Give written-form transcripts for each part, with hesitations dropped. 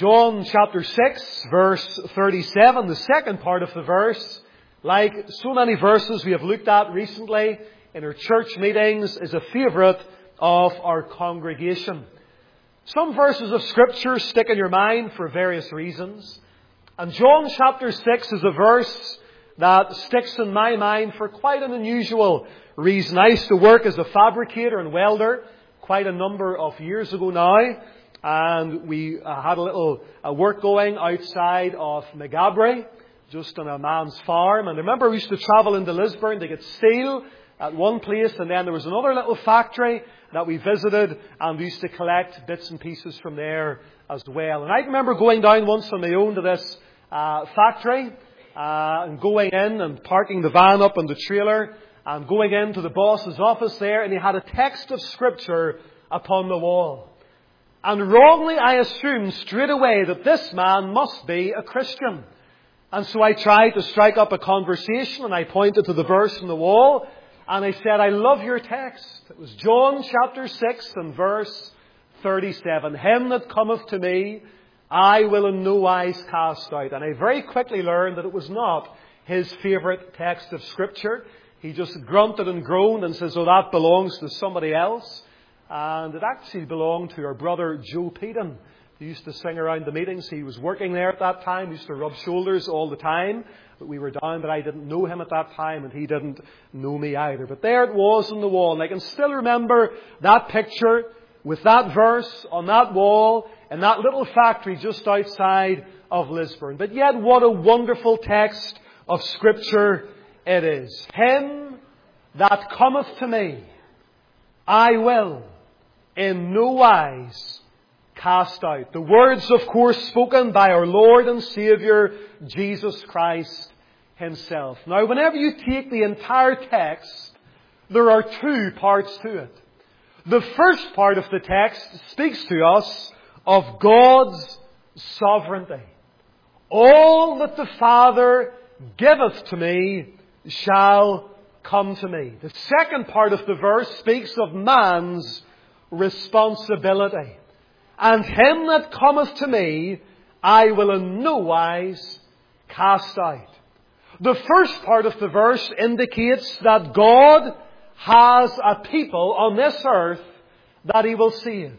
John chapter 6, verse 37, the second part of the verse, like so many verses we have looked at recently in our church meetings, is a favourite of our congregation. Some verses of Scripture stick in your mind for various reasons. And John chapter 6 is a verse that sticks in my mind for quite an unusual reason. I used to work as a fabricator and welder quite a number of years ago now. And we had a little work going outside of Maghaberry, just on a man's farm. And I remember we used to travel into Lisburn to get steel at one place. And then there was another little factory that we visited. And we used to collect bits and pieces from there as well. And I remember going down once on my own to this factory. And going in and parking the van up on the trailer. And going into the boss's office there. And he had a text of Scripture upon the wall. And wrongly I assumed straight away that this man must be a Christian. And so I tried to strike up a conversation and I pointed to the verse on the wall and I said, I love your text. It was John chapter 6 and verse 37. Him that cometh to me, I will in no wise cast out. And I very quickly learned that it was not his favourite text of Scripture. He just grunted and groaned and says, oh, that belongs to somebody else. And it actually belonged to our brother Joe Peden. He used to sing around the meetings. He was working there at that time. He used to rub shoulders all the time. But we were down, but I didn't know him at that time, and he didn't know me either. But there it was on the wall. And I can still remember that picture with that verse on that wall in that little factory just outside of Lisburn. But yet what a wonderful text of Scripture it is. Him that cometh to me, I will in no wise cast out. The words, of course, spoken by our Lord and Saviour, Jesus Christ Himself. Now, whenever you take the entire text, there are two parts to it. The first part of the text speaks to us of God's sovereignty. All that the Father giveth to me shall come to me. The second part of the verse speaks of man's responsibility. And him that cometh to me, I will in no wise cast out. The first part of the verse indicates that God has a people on this earth that He will save.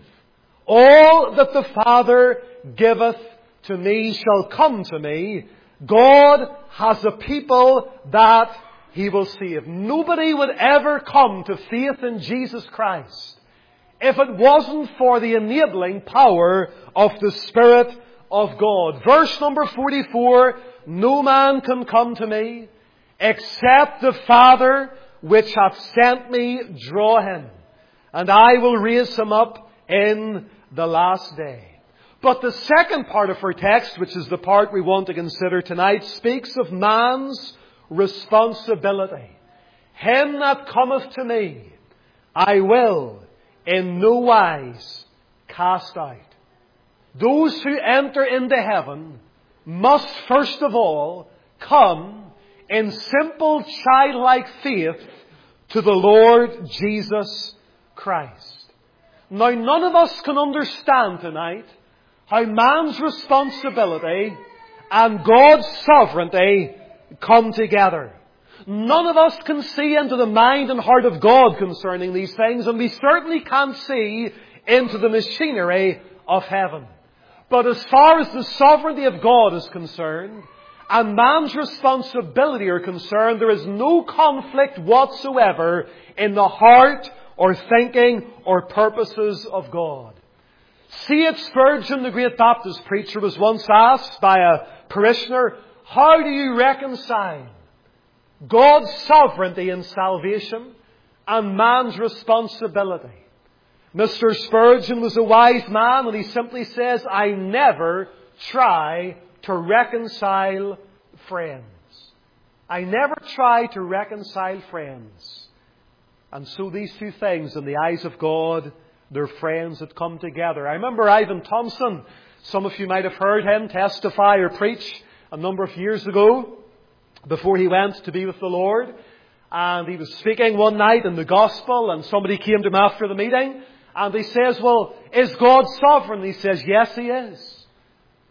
All that the Father giveth to me shall come to me. God has a people that He will save. Nobody would ever come to faith in Jesus Christ if it wasn't for the enabling power of the Spirit of God. Verse number 44, no man can come to me except the Father which hath sent me draw him, and I will raise him up in the last day. But the second part of our text, which is the part we want to consider tonight, speaks of man's responsibility. Him that cometh to me, I will in no wise cast out. Those who enter into heaven must first of all come in simple childlike faith to the Lord Jesus Christ. Now, none of us can understand tonight how man's responsibility and God's sovereignty come together. None of us can see into the mind and heart of God concerning these things, and we certainly can't see into the machinery of heaven. But as far as the sovereignty of God is concerned, and man's responsibility are concerned, there is no conflict whatsoever in the heart or thinking or purposes of God. C.H. Spurgeon, the great Baptist preacher, was once asked by a parishioner, how do you reconcile God's sovereignty in salvation and man's responsibility? Mr. Spurgeon was a wise man, and he simply says, I never try to reconcile friends. I never try to reconcile friends. And so these two things, in the eyes of God, they're friends that come together. I remember Ivan Thompson. Some of you might have heard him testify or preach a number of years ago before he went to be with the Lord. And he was speaking one night in the gospel, and somebody came to him after the meeting, and he says, well, is God sovereign? He says, yes, He is.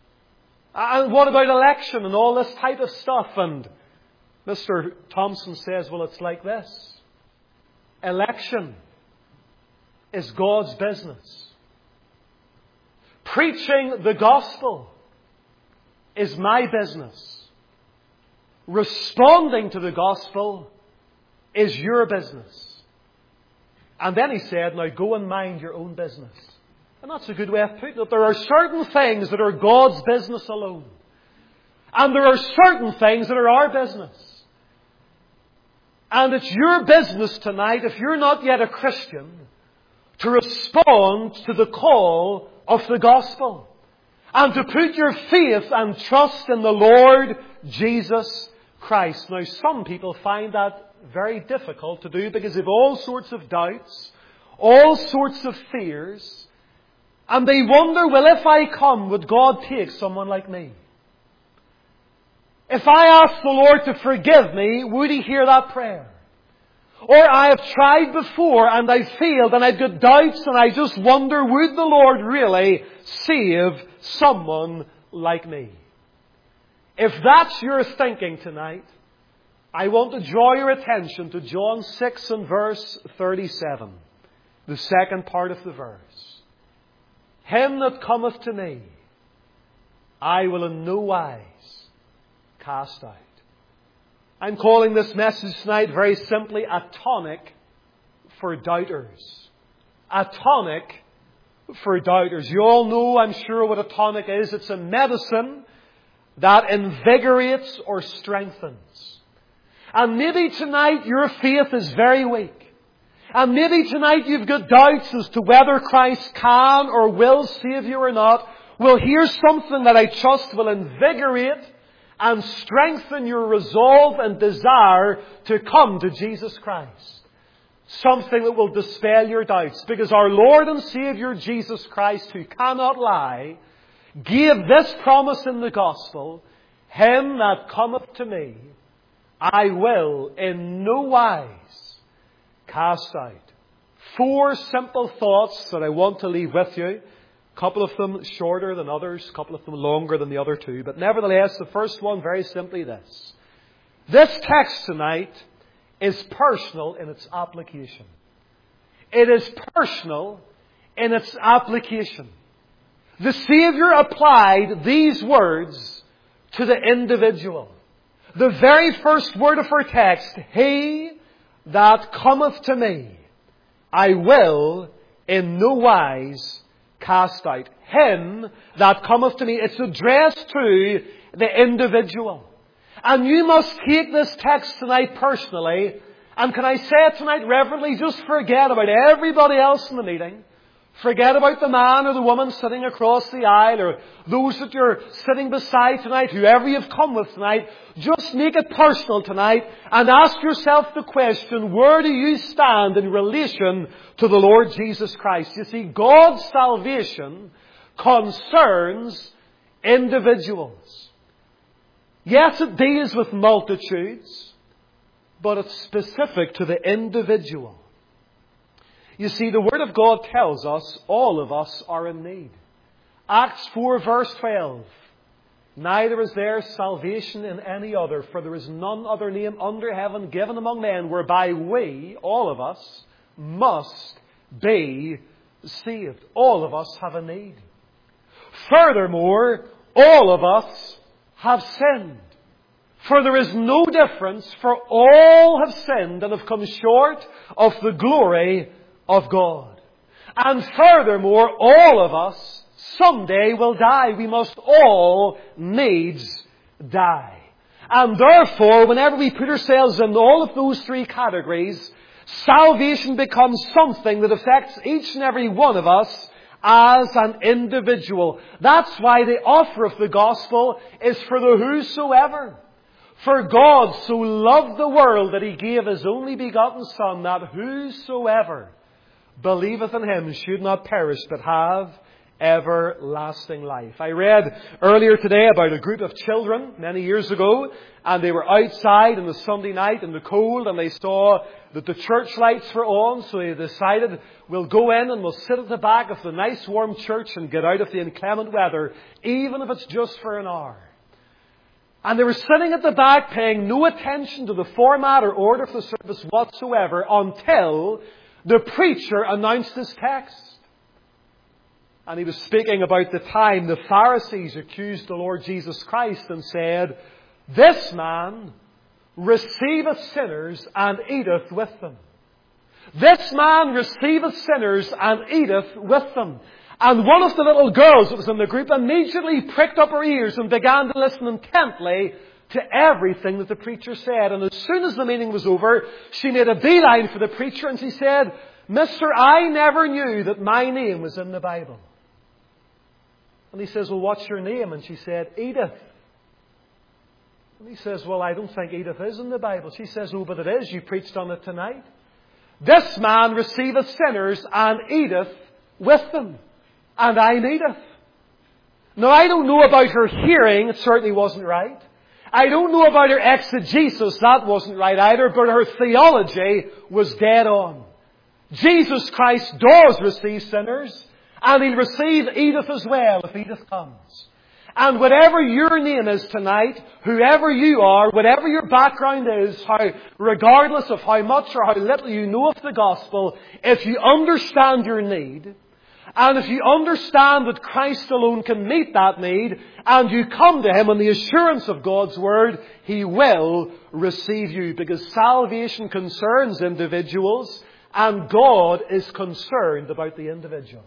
And what about election and all this type of stuff? And Mr. Thompson says, well, it's like this. Election is God's business. Preaching the gospel is my business. Responding to the gospel is your business. And then he said, now go and mind your own business. And that's a good way of putting it. There are certain things that are God's business alone. And there are certain things that are our business. And it's your business tonight, if you're not yet a Christian, to respond to the call of the gospel. And to put your faith and trust in the Lord Jesus Christ. Now, some people find that very difficult to do because they have all sorts of doubts, all sorts of fears. And they wonder, well, if I come, would God take someone like me? If I ask the Lord to forgive me, would He hear that prayer? Or I have tried before and I failed and I've got doubts and I just wonder, would the Lord really save someone like me? If that's your thinking tonight, I want to draw your attention to John 6 and verse 37, the second part of the verse. Him that cometh to me, I will in no wise cast out. I'm calling this message tonight very simply a tonic for doubters. A tonic for doubters. You all know, I'm sure, what a tonic is. It's a medicine that invigorates or strengthens. And maybe tonight your faith is very weak. And maybe tonight you've got doubts as to whether Christ can or will save you or not. Well, here's something that I trust will invigorate and strengthen your resolve and desire to come to Jesus Christ. Something that will dispel your doubts. Because our Lord and Saviour Jesus Christ, who cannot lie, gave this promise in the gospel, Him that cometh to me, I will in no wise cast out. 4 simple thoughts that I want to leave with you. A couple of them shorter than others, a couple of them longer than the other 2. But nevertheless, the first one, very simply this. This text tonight is personal in its application. It is personal in its application. The Saviour applied these words to the individual. The very first word of our text, He that cometh to me, I will in no wise cast out. Him that cometh to me. It's addressed to the individual. And you must take this text tonight personally. And can I say it tonight reverently? Just forget about everybody else in the meeting. Forget about the man or the woman sitting across the aisle or those that you're sitting beside tonight, whoever you've come with tonight. Just make it personal tonight and ask yourself the question, where do you stand in relation to the Lord Jesus Christ? You see, God's salvation concerns individuals. Yes, it deals with multitudes, but it's specific to the individual. You see, the Word of God tells us all of us are in need. Acts 4 verse 12. Neither is there salvation in any other, for there is none other name under heaven given among men whereby we, all of us, must be saved. All of us have a need. Furthermore, all of us have sinned. For there is no difference, for all have sinned and have come short of the glory of God. And furthermore, all of us someday will die. We must all needs die. And therefore, whenever we put ourselves in all of those 3 categories, salvation becomes something that affects each and every one of us as an individual. That's why the offer of the gospel is for the whosoever. For God so loved the world that He gave His only begotten Son, that whosoever believeth in Him should not perish but have everlasting life. I read earlier today about a group of children many years ago, and they were outside on the Sunday night in the cold, and they saw that the church lights were on, so they decided, we'll go in and we'll sit at the back of the nice warm church and get out of the inclement weather, even if it's just for an hour. And they were sitting at the back paying no attention to the format or order of the service whatsoever until the preacher announced his text. And he was speaking about the time the Pharisees accused the Lord Jesus Christ and said, "This man receiveth sinners and eateth with them. This man receiveth sinners and eateth with them." And one of the little girls that was in the group immediately pricked up her ears and began to listen intently to everything that the preacher said. And as soon as the meeting was over, she made a beeline for the preacher and she said, "Mister, I never knew that my name was in the Bible." And he says, "Well, what's your name?" And she said, "Edith." And he says, "Well, I don't think Edith is in the Bible." She says, "Oh, but it is. You preached on it tonight. This man receiveth sinners and eateth with them. And I eateth." Now, I don't know about her hearing. It certainly wasn't right. I don't know about her exegesis. That wasn't right either. But her theology was dead on. Jesus Christ does receive sinners. And He'll receive Edith as well if Edith comes. And whatever your name is tonight, whoever you are, whatever your background is, regardless of how much or how little you know of the gospel, if you understand your need, and if you understand that Christ alone can meet that need, and you come to Him in the assurance of God's Word, He will receive you. Because salvation concerns individuals, and God is concerned about the individual.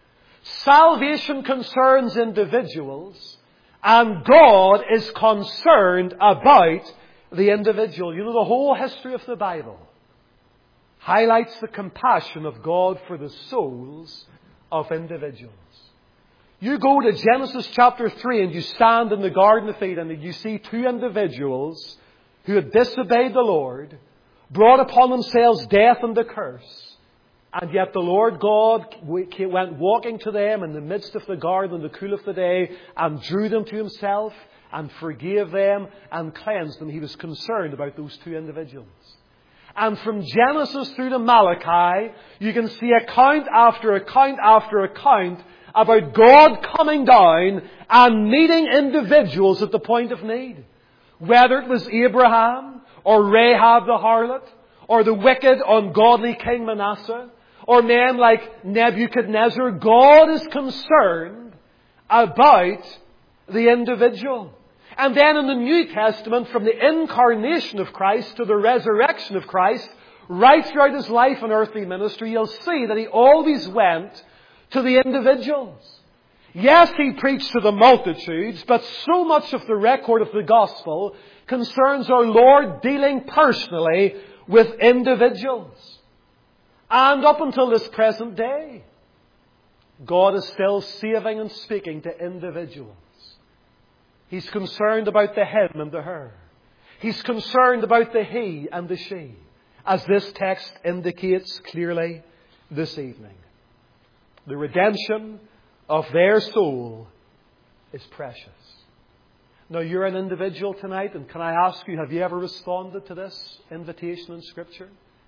Salvation concerns individuals, and God is concerned about the individual. You know, the whole history of the Bible highlights the compassion of God for the souls of individuals. You go to Genesis chapter 3 and you stand in the Garden of Eden and you see two individuals who had disobeyed the Lord, brought upon themselves death and the curse. And yet the Lord God went walking to them in the midst of the garden in the cool of the day and drew them to Himself and forgave them and cleansed them. He was concerned about those two individuals. And from Genesis through to Malachi, you can see account after account after account about God coming down and meeting individuals at the point of need. Whether it was Abraham or Rahab the harlot or the wicked, ungodly King Manasseh, or men like Nebuchadnezzar, God is concerned about the individual. And then in the New Testament, from the incarnation of Christ to the resurrection of Christ, right throughout His life and earthly ministry, you'll see that He always went to the individuals. Yes, He preached to the multitudes, but so much of the record of the gospel concerns our Lord dealing personally with individuals. And up until this present day, God is still saving and speaking to individuals. He's concerned about the him and the her. He's concerned about the he and the she, as this text indicates clearly this evening. The redemption of their soul is precious. Now, you're an individual tonight, and can I ask you, have you ever responded to this invitation in Scripture?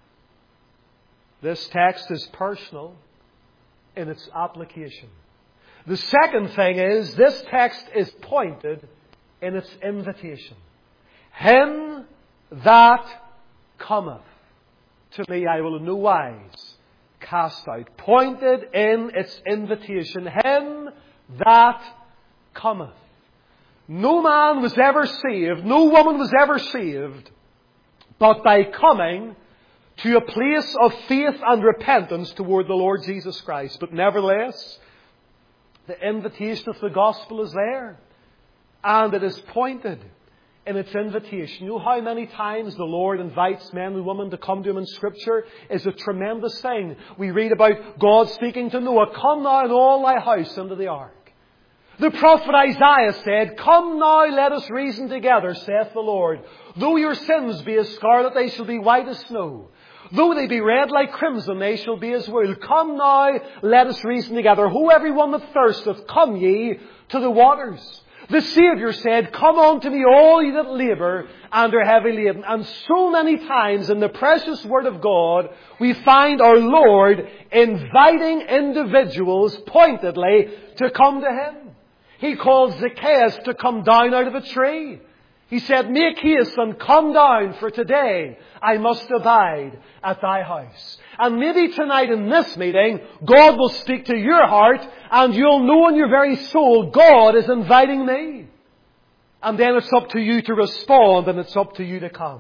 This text is personal in its application. The second thing is, this text is pointed in its invitation. Him that cometh to me I will in no wise cast out. Pointed in its invitation. Him that cometh. No man was ever saved, no woman was ever saved, but by coming to a place of faith and repentance toward the Lord Jesus Christ. But nevertheless, the invitation of the gospel is there. And it is pointed in its invitation. You know how many times the Lord invites men and women to come to Him in Scripture? It's a tremendous thing. We read about God speaking to Noah, "Come now and all thy house into the ark." The prophet Isaiah said, "Come now, let us reason together, saith the Lord. Though your sins be as scarlet, they shall be white as snow. Though they be red like crimson, they shall be as wool. Come now, let us reason together. Who everyone that thirsteth, come ye to the waters. The Saviour said, come unto me all ye that labour and are heavy laden. And so many times in the precious Word of God, we find our Lord inviting individuals pointedly to come to Him. He called Zacchaeus to come down out of a tree. He said, make haste and come down, for today I must abide at thy house. And maybe tonight in this meeting, God will speak to your heart, and you'll know in your very soul, God is inviting me. And then it's up to you to respond, and it's up to you to come.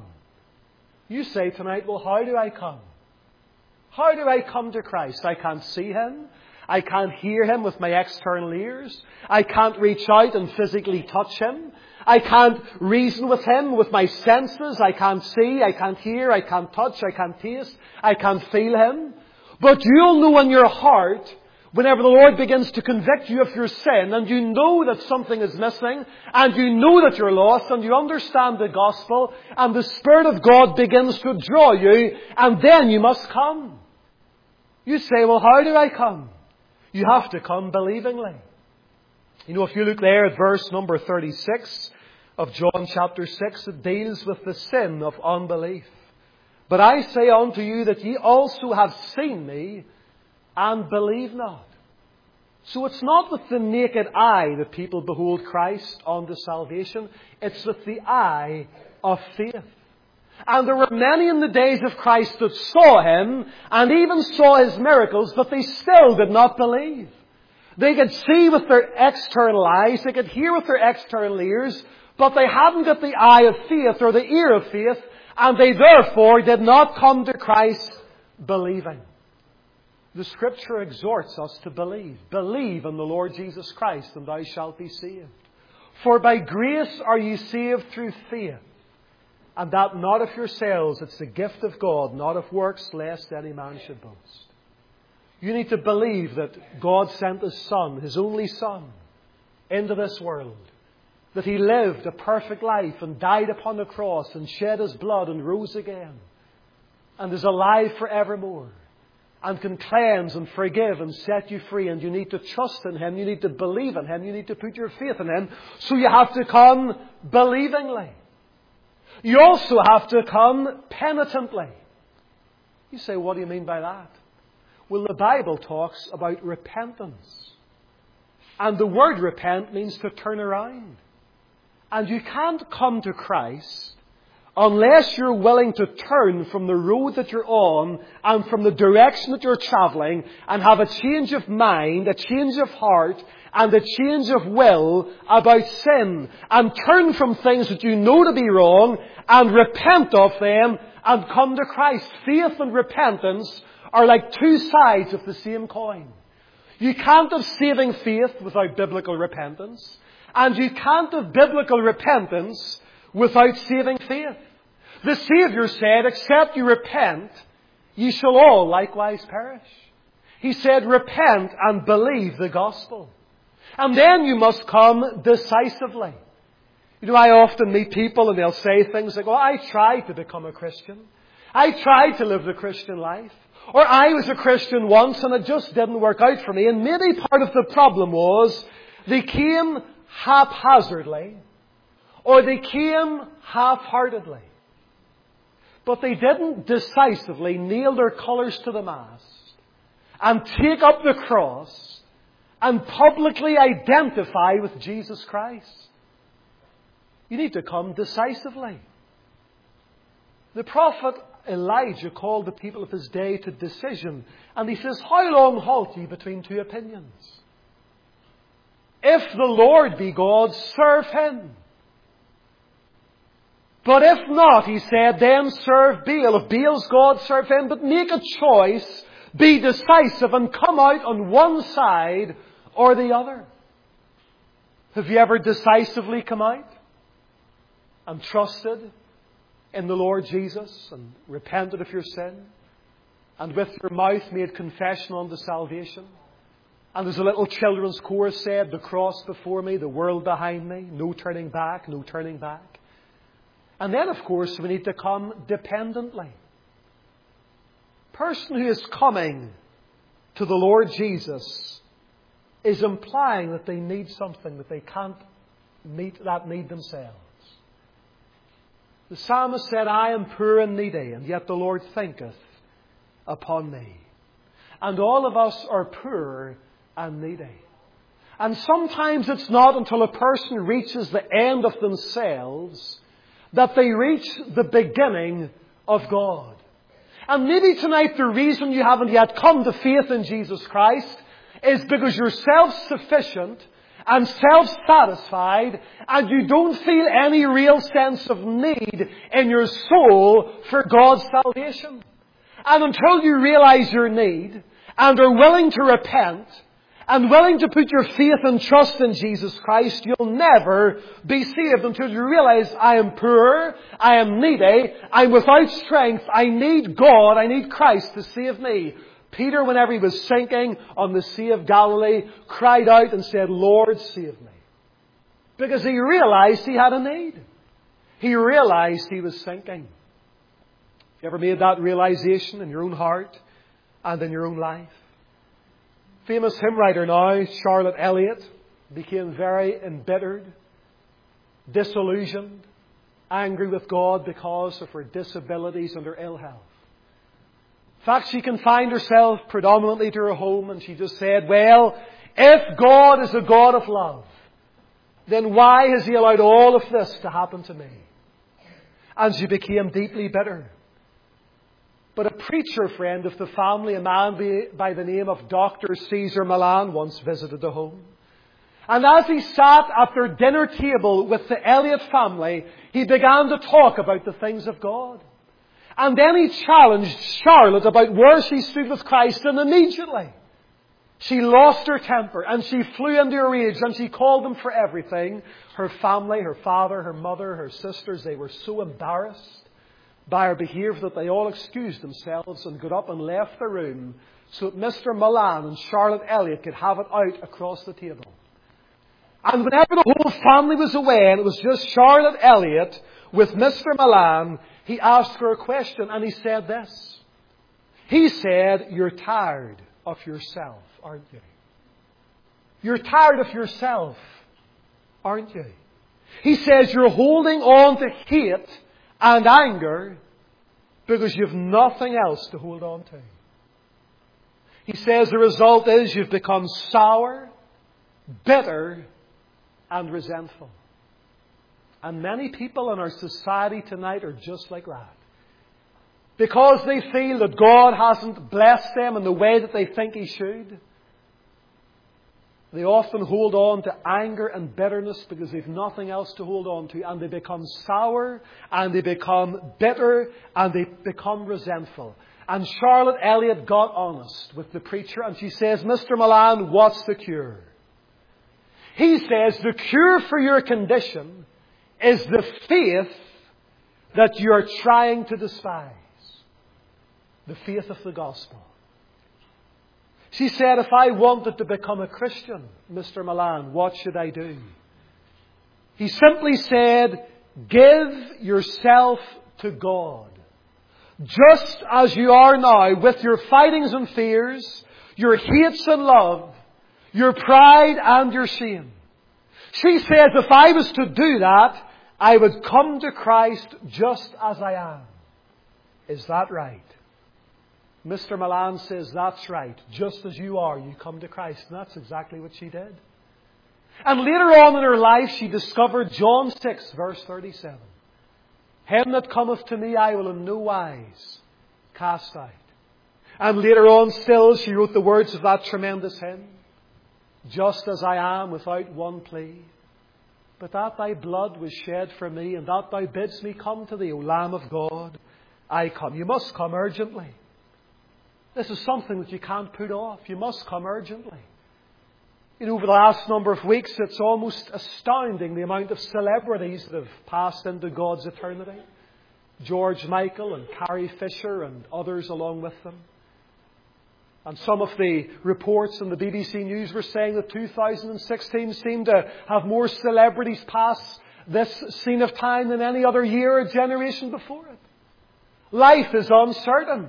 You say tonight, well, how do I come? How do I come to Christ? I can't see Him. I can't hear Him with my external ears. I can't reach out and physically touch Him. I can't reason with Him with my senses. I can't see, I can't hear, I can't touch, I can't taste, I can't feel Him. But you'll know in your heart, whenever the Lord begins to convict you of your sin, and you know that something is missing, and you know that you're lost, and you understand the gospel, and the Spirit of God begins to draw you, and then you must come. You say, well, how do I come? You have to come believingly. You know, if you look there at verse number 36 of John chapter 6, it deals with the sin of unbelief. But I say unto you that ye also have seen me and believe not. So it's not with the naked eye that people behold Christ unto salvation. It's with the eye of faith. And there were many in the days of Christ that saw Him and even saw His miracles, but they still did not believe. They could see with their external eyes, they could hear with their external ears, but they hadn't got the eye of faith or the ear of faith, and they therefore did not come to Christ believing. The Scripture exhorts us to believe. Believe in the Lord Jesus Christ, and thou shalt be saved. For by grace are ye saved through faith, and that not of yourselves, it's the gift of God, not of works, lest any man should boast. You need to believe that God sent His Son, His only Son, into this world. That He lived a perfect life and died upon the cross and shed His blood and rose again. And is alive forevermore. And can cleanse and forgive and set you free. And you need to trust in Him. You need to believe in Him. You need to put your faith in Him. So you have to come believingly. You also have to come penitently. You say, what do you mean by that? Well, the Bible talks about repentance. And the word repent means to turn around. And you can't come to Christ unless you're willing to turn from the road that you're on and from the direction that you're travelling and have a change of mind, a change of heart, and a change of will about sin. And turn from things that you know to be wrong and repent of them and come to Christ. Faith and repentance are like two sides of the same coin. You can't have saving faith without biblical repentance. And you can't have biblical repentance without saving faith. The Saviour said, except you repent, ye shall all likewise perish. He said, repent and believe the gospel. And then you must come decisively. You know, I often meet people and they'll say things like, oh, I tried to become a Christian. I tried to live the Christian life. Or I was a Christian once and it just didn't work out for me. And maybe part of the problem was they came haphazardly or they came half-heartedly. But they didn't decisively nail their colours to the mast and take up the cross and publicly identify with Jesus Christ. You need to come decisively. The prophet Elijah called the people of his day to decision. And he says, how long halt ye between two opinions? If the Lord be God, serve Him. But if not, he said, then serve Baal. If Baal's God, serve him. But make a choice, be decisive, and come out on one side or the other. Have you ever decisively come out and trusted in the Lord Jesus and repented of your sin and with your mouth made confession unto salvation? And as the little children's chorus said, the cross before me, the world behind me, no turning back, no turning back. And then, of course, we need to come dependently. person who is coming to the Lord Jesus is implying that they need something, that they can't meet that need themselves. The psalmist said, I am poor and needy, and yet the Lord thinketh upon me. And all of us are poor and needy. And sometimes it's not until a person reaches the end of themselves that they reach the beginning of God. And maybe tonight the reason you haven't yet come to faith in Jesus Christ is because you're self-sufficient and self-satisfied and you don't feel any real sense of need in your soul for God's salvation. And until you realize your need and are willing to repent and willing to put your faith and trust in Jesus Christ, you'll never be saved until you realize, I am poor, I am needy, I'm without strength, I need God, I need Christ to save me. Peter, whenever he was sinking on the Sea of Galilee, cried out and said, Lord, save me. Because he realized he had a need. He realized he was sinking. You ever made that realization in your own heart and in your own life? Famous hymn writer now, Charlotte Elliott, became very embittered, disillusioned, angry with God because of her disabilities and her ill health. In fact, she confined herself predominantly to her home, and she just said, well, if God is a God of love, then why has He allowed all of this to happen to me? And she became deeply bitter. But a preacher friend of the family, a man by the name of Dr. Caesar Milan, once visited the home. And as he sat at their dinner table with the Elliott family, he began to talk about the things of God. And then he challenged Charlotte about where she stood with Christ, and immediately she lost her temper and she flew into a rage and she called them for everything. Her family, her father, her mother, her sisters, they were so embarrassed by her behaviour that they all excused themselves and got up and left the room so that Mr. Milan and Charlotte Elliott could have it out across the table. And whenever the whole family was away and it was just Charlotte Elliott with Mr. Milan, he asked her a question and he said this. He said, you're tired of yourself, aren't you? You're tired of yourself, aren't you? He says you're holding on to hate and anger because you've nothing else to hold on to. He says the result is you've become sour, bitter, and resentful. And many people in our society tonight are just like that. Because they feel that God hasn't blessed them in the way that they think He should, they often hold on to anger and bitterness because they've nothing else to hold on to. And they become sour, and they become bitter, and they become resentful. And Charlotte Elliott got honest with the preacher, and she says, Mr. Milan, what's the cure? He says, the cure for your condition is the faith that you're trying to despise. The faith of the gospel. She said, if I wanted to become a Christian, Mr. Milan, what should I do? He simply said, give yourself to God. Just as you are now, with your fightings and fears, your hates and love, your pride and your shame. She says, if I was to do that, I would come to Christ just as I am. Is that right? Mr. Milan says, that's right. Just as you are, you come to Christ. And that's exactly what she did. And later on in her life, she discovered John 6, verse 37. Him that cometh to me, I will in no wise cast out. And later on still, she wrote the words of that tremendous hymn. Just as I am, without one plea. But that thy blood was shed for me, and that thou bidst me come to thee, O Lamb of God, I come. You must come urgently. This is something that you can't put off. You must come urgently. You know, over the last number of weeks, it's almost astounding the amount of celebrities that have passed into God's eternity. George Michael and Carrie Fisher and others along with them. And some of the reports in the BBC News were saying that 2016 seemed to have more celebrities pass this scene of time than any other year or generation before it. Life is uncertain.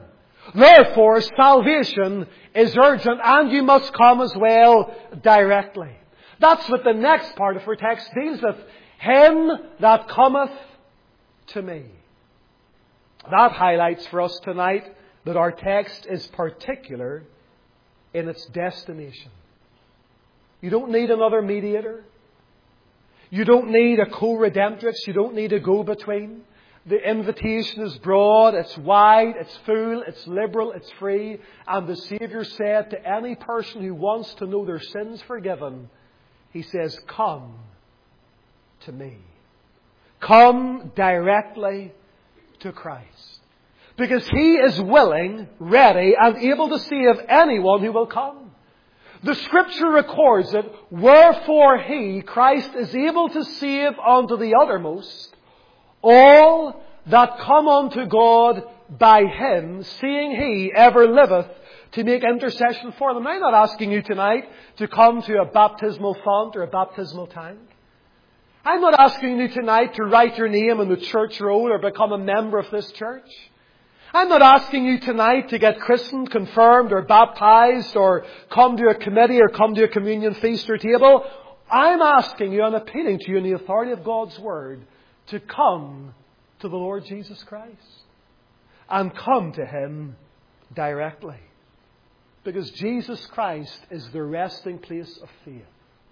Therefore, salvation is urgent, and you must come as well directly. That's what the next part of our text deals with. Him that cometh to me. That highlights for us tonight that our text is particular in its destination. You don't need another mediator. You don't need a co-redemptrix. You don't need a go-between. The invitation is broad, it's wide, it's full, it's liberal, it's free. And the Saviour said to any person who wants to know their sins forgiven, He says, come to me. Come directly to Christ. Because He is willing, ready, and able to save anyone who will come. The Scripture records that, wherefore He, Christ, is able to save unto the uttermost all that come unto God by Him, seeing He ever liveth to make intercession for them. I'm not asking you tonight to come to a baptismal font or a baptismal tank. I'm not asking you tonight to write your name on the church roll or become a member of this church. I'm not asking you tonight to get christened, confirmed, or baptized, or come to a committee, or come to a communion feast or table. I'm asking you and appealing to you in the authority of God's Word to come to the Lord Jesus Christ. And come to Him directly. Because Jesus Christ is the resting place of faith.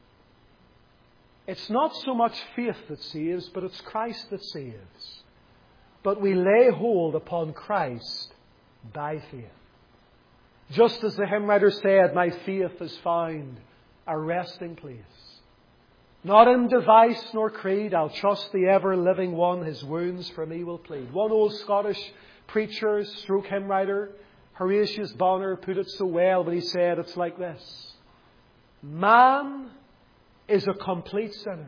It's not so much faith that saves, but it's Christ that saves. But we lay hold upon Christ by faith. Just as the hymn writer said, my faith has found a resting place. Not in device nor creed, I'll trust the ever-living one, His wounds for me will plead. One old Scottish preacher, stroke hymn writer, Horatius Bonner, put it so well when he said it's like this. Man is a complete sinner.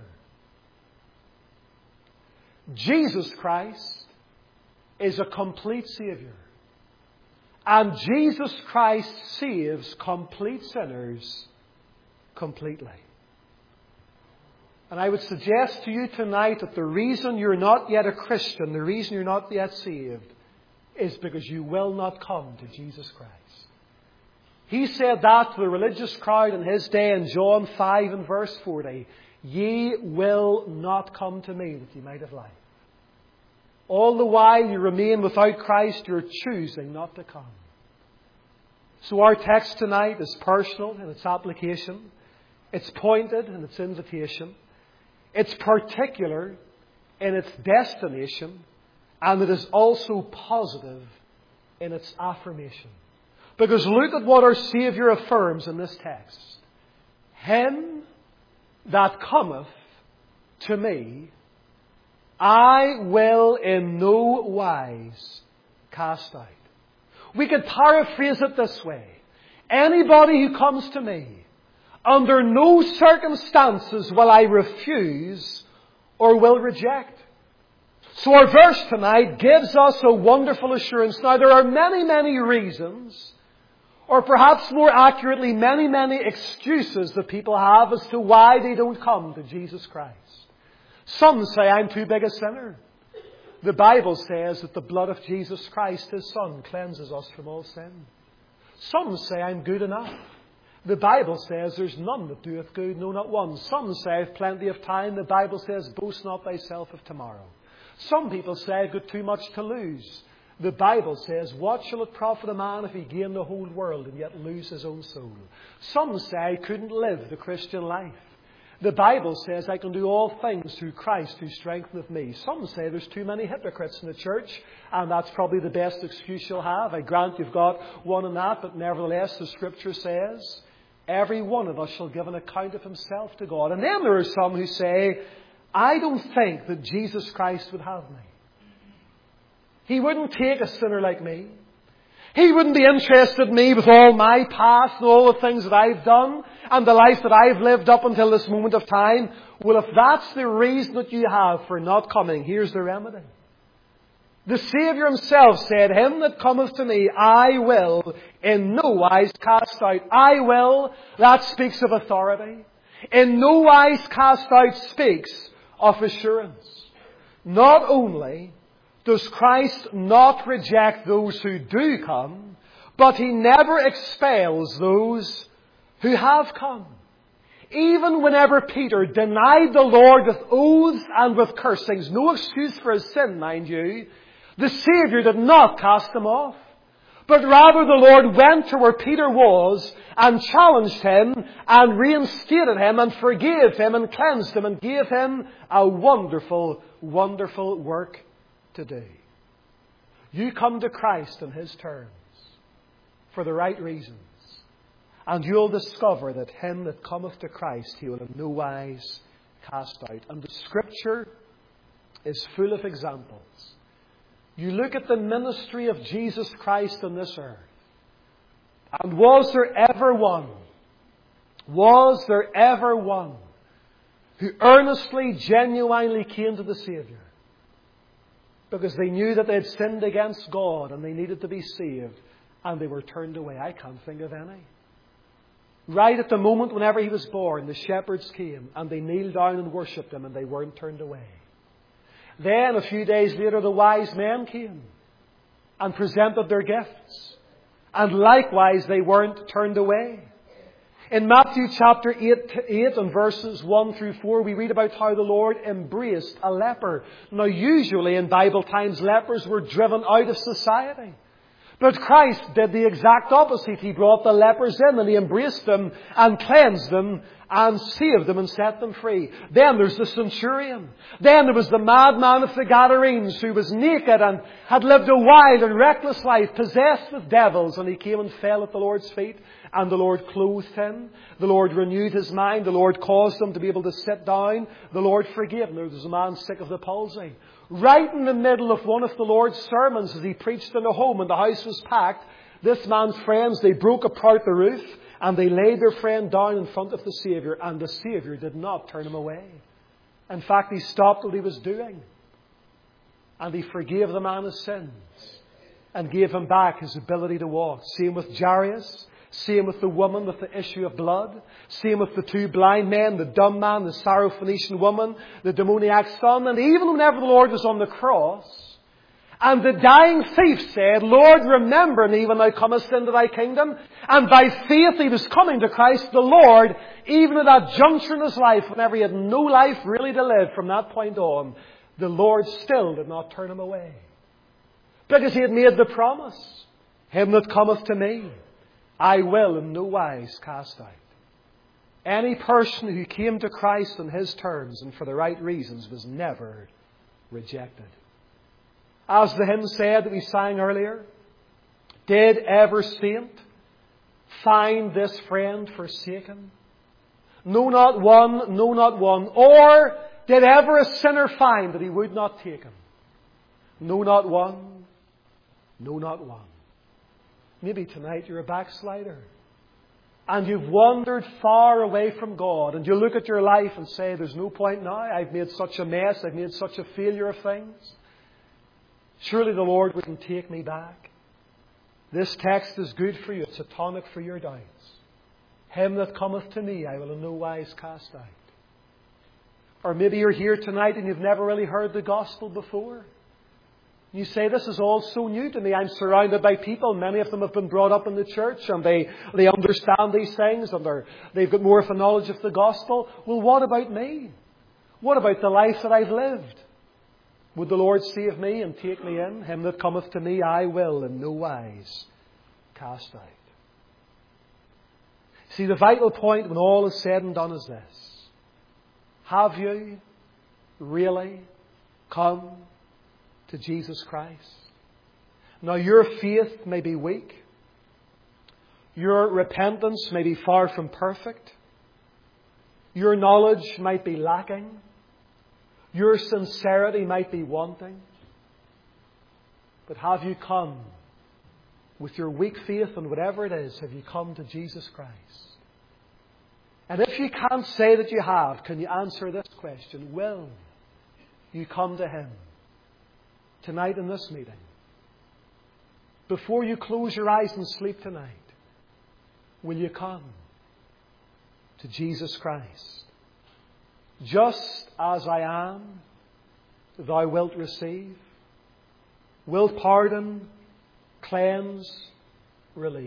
Jesus Christ is a complete Saviour. And Jesus Christ saves complete sinners completely. And I would suggest to you tonight that the reason you're not yet a Christian, the reason you're not yet saved, is because you will not come to Jesus Christ. He said that to the religious crowd in His day in John 5 and verse 40. Ye will not come to me that ye might have life. All the while you remain without Christ, you're choosing not to come. So our text tonight is personal in its application. It's pointed in its invitation. It's particular in its destination. And it is also positive in its affirmation. Because look at what our Saviour affirms in this text. Him that cometh to me, I will in no wise cast out. We could paraphrase it this way. Anybody who comes to me, under no circumstances will I refuse or will reject. So our verse tonight gives us a wonderful assurance. Now there are many, many reasons, or perhaps more accurately, many, many excuses that people have as to why they don't come to Jesus Christ. Some say, I'm too big a sinner. The Bible says that the blood of Jesus Christ, His Son, cleanses us from all sin. Some say, I'm good enough. The Bible says, there's none that doeth good, no, not one. Some say, I've plenty of time. The Bible says, boast not thyself of tomorrow. Some people say, I've got too much to lose. The Bible says, what shall it profit a man if he gain the whole world and yet lose his own soul? Some say, I couldn't live the Christian life. The Bible says, I can do all things through Christ who strengtheneth me. Some say there's too many hypocrites in the church, and that's probably the best excuse you'll have. I grant you've got one in that, but nevertheless the Scripture says, every one of us shall give an account of himself to God. And then there are some who say, I don't think that Jesus Christ would have me. He wouldn't take a sinner like me. He wouldn't be interested in me with all my past and all the things that I've done and the life that I've lived up until this moment of time. Well, if that's the reason that you have for not coming, here's the remedy. The Saviour Himself said, Him that cometh to me, I will in no wise cast out. I will, that speaks of authority. In no wise cast out speaks of assurance. Not only does Christ not reject those who do come, But He never expels those who have come. Even whenever Peter denied the Lord with oaths and with cursings, no excuse for his sin, mind you, the Saviour did not cast him off. But rather the Lord went to where Peter was and challenged him and reinstated him and forgave him and cleansed him and gave him a wonderful, wonderful work to do. You come to Christ on His terms for the right reasons, and you'll discover that him that cometh to Christ He will in no wise cast out. And the Scripture is full of examples. You look at the ministry of Jesus Christ on this earth, and was there ever one who earnestly, genuinely came to the Saviour because they knew that they had sinned against God and they needed to be saved, and they were turned away? I can't think of any. Right at the moment whenever He was born, the shepherds came and they kneeled down and worshipped Him, and they weren't turned away. Then, a few days later, the wise men came and presented their gifts. And likewise, they weren't turned away. In Matthew chapter 8 and verses 1 through 4, we read about how the Lord embraced a leper. Now, usually in Bible times, lepers were driven out of society. But Christ did the exact opposite. He brought the lepers in and He embraced them and cleansed them and saved them and set them free. Then there's the centurion. Then there was the madman of the Gadarenes who was naked and had lived a wild and reckless life, possessed with devils, and he came and fell at the Lord's feet, and the Lord clothed him. The Lord renewed his mind. The Lord caused him to be able to sit down. The Lord forgave him. There was a man sick of the palsy. Right in the middle of one of the Lord's sermons, as He preached in a home and the house was packed, this man's friends, they broke apart the roof and they laid their friend down in front of the Saviour, and the Saviour did not turn him away. In fact, He stopped what he was doing and He forgave the man his sins and gave him back his ability to walk. Same with Jairus. Same with the woman with the issue of blood. Same with the two blind men, the dumb man, the Syrophoenician woman, the demoniac son. And even whenever the Lord was on the cross, and the dying thief said, Lord, remember me when Thou comest into Thy kingdom. And by faith he was coming to Christ, the Lord, even at that juncture in his life, whenever he had no life really to live from that point on, the Lord still did not turn him away. Because He had made the promise, Him that cometh to me, I will in no wise cast out. Any person who came to Christ on His terms and for the right reasons was never rejected. As the hymn said that we sang earlier, did ever saint find this friend forsaken? No, not one, no, not one. Or did ever a sinner find that He would not take him? No, not one, no, not one. Maybe tonight you're a backslider and you've wandered far away from God, and you look at your life and say, there's no point now. I've made such a mess. I've made such a failure of things. Surely the Lord wouldn't take me back. This text is good for you. It's a tonic for your doubts. Him that cometh to me, I will in no wise cast out. Or maybe you're here tonight and you've never really heard the gospel before. You say, this is all so new to me. I'm surrounded by people. Many of them have been brought up in the church and they understand these things and they've got more of a knowledge of the gospel. Well, what about me? What about the life that I've lived? Would the Lord save me and take me in? Him that cometh to me, I will in no wise cast out. See, the vital point when all is said and done is this. Have you really come to Jesus Christ? Now, your faith may be weak. Your repentance may be far from perfect. Your knowledge might be lacking. Your sincerity might be wanting. But have you come with your weak faith and whatever it is, have you come to Jesus Christ? And if you can't say that you have, can you answer this question? Will you come to Him tonight in this meeting? Before you close your eyes and sleep tonight, will you come to Jesus Christ? Just as I am, Thou wilt receive, wilt pardon, cleanse, relieve.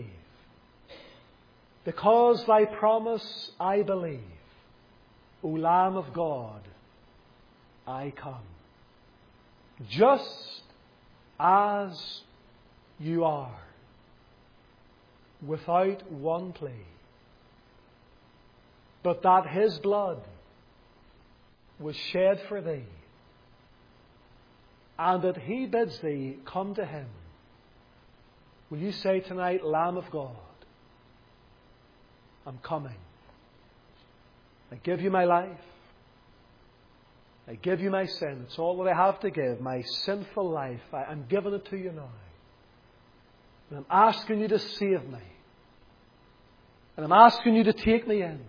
Because thy promise I believe, O Lamb of God, I come. Just as you are, without one plea, but that His blood was shed for thee, and that He bids thee come to Him. Will you say tonight, Lamb of God, I'm coming. I give you my life. I give you my sin. It's all that I have to give. My sinful life. I'm giving it to you now. And I'm asking you to save me. And I'm asking you to take me in.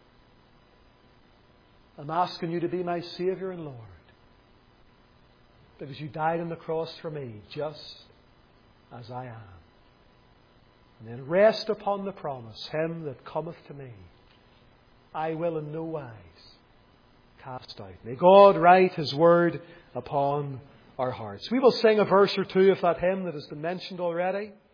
I'm asking you to be my Saviour and Lord. Because you died on the cross for me, just as I am. And then rest upon the promise, Him that cometh to me, I will in no wise cast out. May God write His word upon our hearts. We will sing a verse or two of that hymn that has been mentioned already.